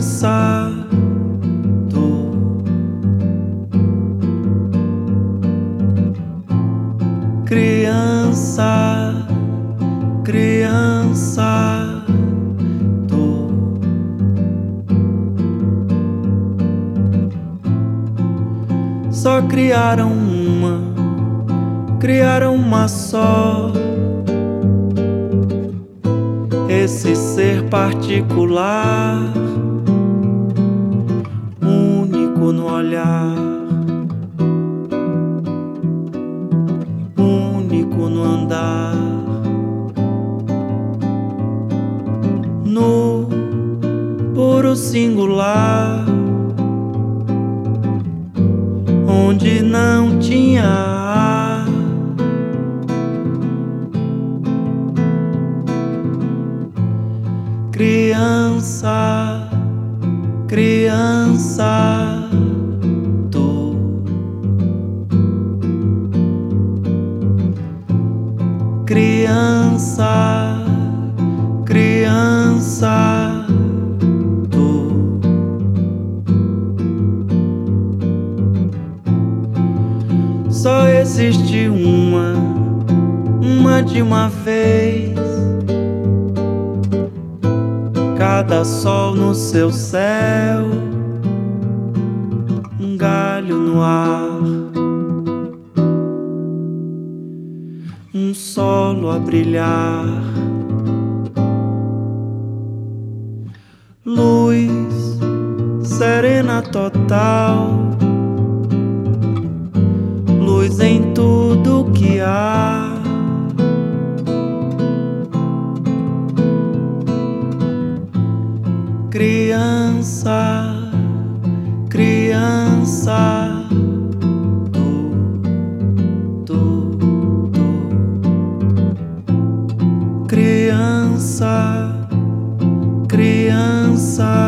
criança, criança, criança, só criaram uma só. Esse ser particular, único no olhar, único no andar, no puro singular, onde não tinha ar. Criança, criança, criança, criança, só existe uma de uma vez. Cada sol no seu céu, um galho no ar, um solo a brilhar, luz serena total, luz em tudo que há. Criança, criança, criança, criança.